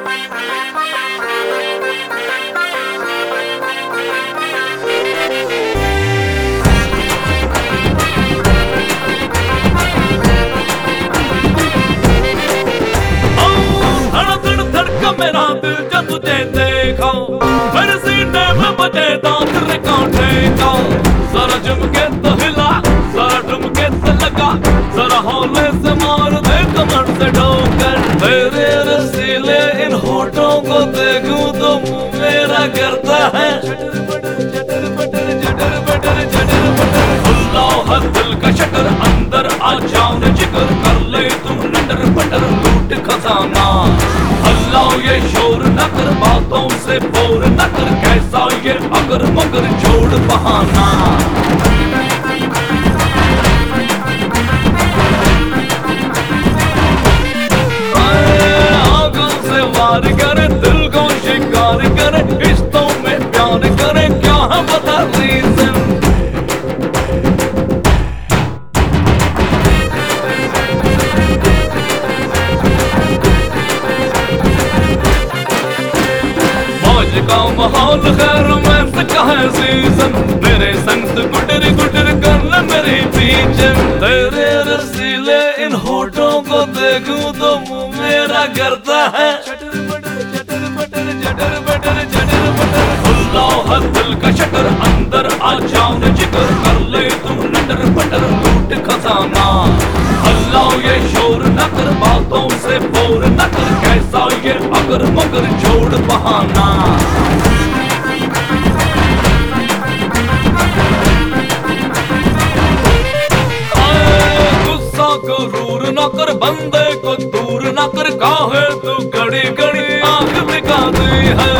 मेरा दिल जब तुझे देखा मेरे सीने में बजे दांत रिकांटे का। जरा झुमके तो हिला, जरा ठुमके से लगा, जरा हौले से मार दे कमर से ठोकर। तेरे रसीले इन होठों को देखूं तो मुंह मेरा करता है खुल्ला है दिल का शटर, अंदर आ जाओ न जिगर, कर ले तुम नटर पटर लूट खजाना। अल्लाह ये शोर न कर, बातों से बोर न कर, कैसा ये अगर मगर छोड़ बहाना। आंखों से वार करे, दिल को शिकार करे, रिश्तों में प्यार करे, क्या है बता रीजन। का माहौल खैर में से कहा सीजन, मेरे संग तो गुटर गुटर कर ले मेरी पीछे। तेरे रसीले इन होठों को देखूं तो मुंह मेरा करता है खुल्ला है दिल का शटर, अंदर आ जाओ न जिगर, कर ले तुम नटर पटर लूट खजाना। अल्लाह ये शोर न कर, बातों से बोर न कर, कैसा ये अगर मगर छोड़ बहाना। गुस्सा गरूर न कर, बंदे को दूर न कर, काहे तू घड़ी घड़ी आंख दिखाती है।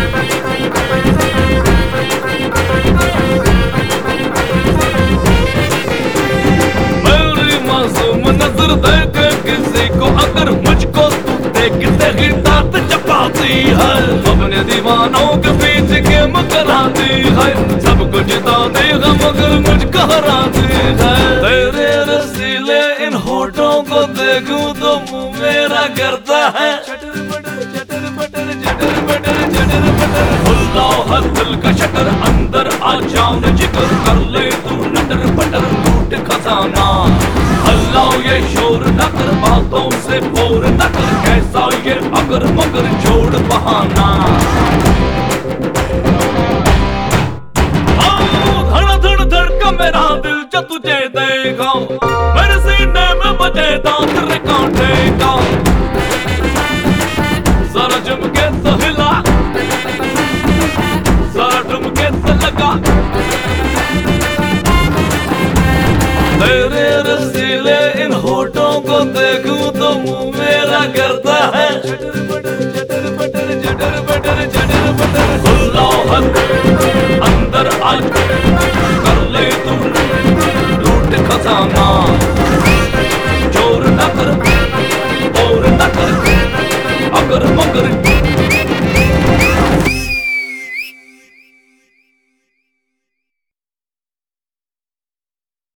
मेरी मासूम नजर देख किसी को अगर, मुझको तू देखते ही दांत चपाती है। अपने दीवानों के पीछे गेम कराती है, सब कुछ जिताती है मगर मुझको हराती है। तेरे रसीले इन होठों को देखूं तो मुंह मेरा करता है खुल्ला है दिल का शटर, अंदर आ जाओ न जिगर, कर ले तू नटर पटर लूट खजाना। अल्लाह ये शोर न कर, बातों से बोर न कर, कैसा ये अगर मगर छोड़ बहाना। धड़ धड़ का मेरा दिल जब तुझे देखा मेरे सीने में बजे दांत रिकांटे का। जरा झुमके तो हिला, जरा ठुमके से लगा, तेरे रसीले इन होठों को देखूं तो मुंह मेरा करता है